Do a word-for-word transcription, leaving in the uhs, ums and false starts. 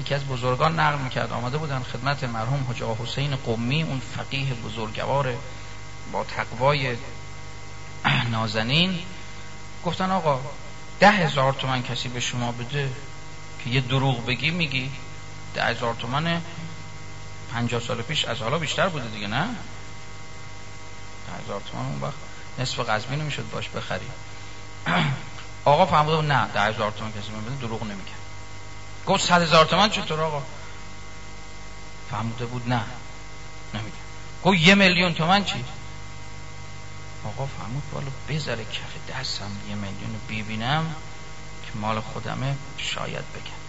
یکی از بزرگان نقل میکرد آمده بودن خدمت مرحوم حاج آقا حسین قمی، اون فقیه بزرگوار با تقوای نازنین، گفتن آقا ده هزار تومن کسی به شما بده که یه دروغ بگی میگی. ده هزار تومن پنجاه سال پیش از حالا بیشتر بوده دیگه، نه؟ ده هزار تومن اون وقت نصف قزوین رو میشد باش بخری. آقا فهمیده نه ده هزار تومن کسی من بده دروغ نمیگه. گفت صد هزار تومن چطور آقا؟ فهمیده بود نه نمیگه. گفت یه میلیون تومن چی؟ آقا فهمید والا بذاره کف دستم یه میلیون ببینم که مال خودمه شاید بگم.